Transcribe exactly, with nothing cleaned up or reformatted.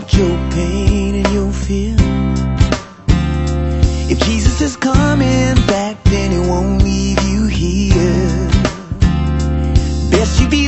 out your pain and your fear. If Jesus is coming back, then he won't leave you here. Best you be